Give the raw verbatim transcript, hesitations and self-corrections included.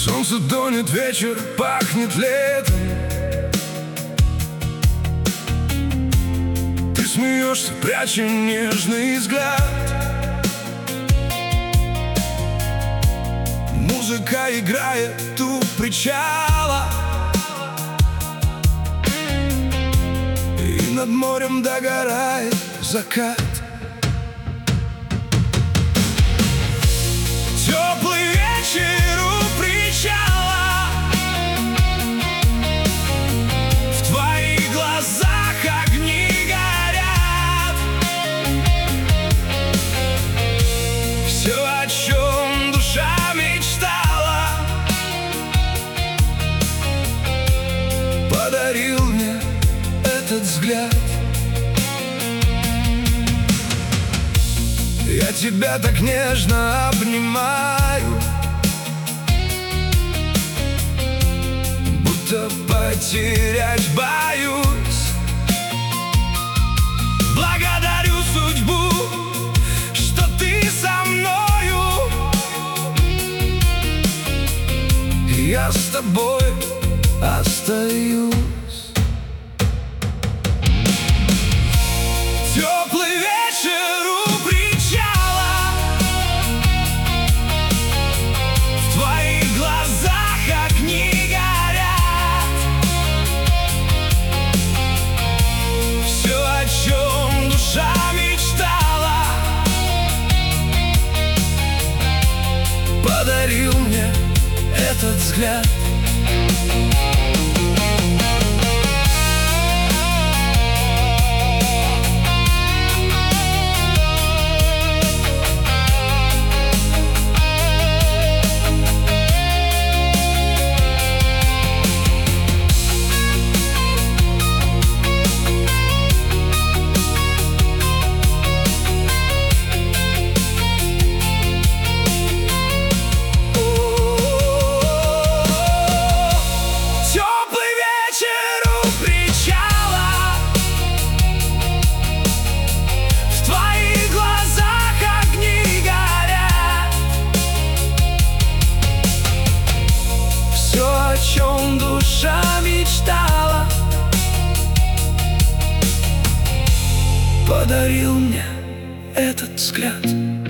Солнце тонет, вечер пахнет летом. Ты смеешься, пряча нежный взгляд. Музыка играет у причала, и над морем догорает закат. Теплый вечер у причала, в твоих глазах огни горят. Все, о чем душа мечтала, подарил мне этот взгляд. Я тебя так нежно обнимаю, будто потерять боюсь. Благодарю судьбу, что ты со мною. Я с тобой остаюсь. Теплый вечер у причала, в твоих глазах огни горят. Все, о чем душа мечтала, подарил мне этот взгляд. О чем душа мечтала, подарил мне этот взгляд.